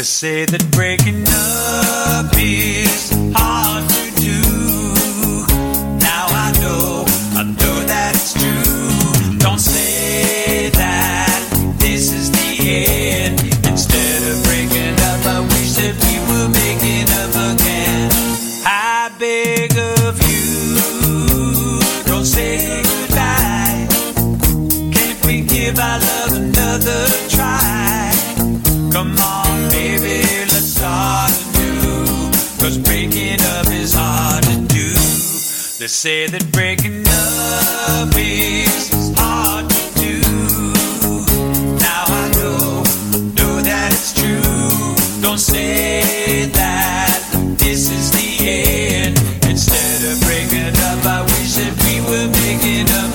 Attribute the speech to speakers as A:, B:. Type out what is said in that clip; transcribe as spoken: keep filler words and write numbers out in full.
A: say that breaking up is hard to do. Now I know, I know that it's true. Don't say that this is the end. Instead of breaking up, I wish that we were making up again. I beg of you, don't say goodbye. Can't we give our love another try? Come on, baby, let's start anew. Cause breaking up is hard to do. They say that breaking up is hard to do. Now I know, know that it's true. Don't say that this is the end. Instead of breaking up, I wish that we were making up.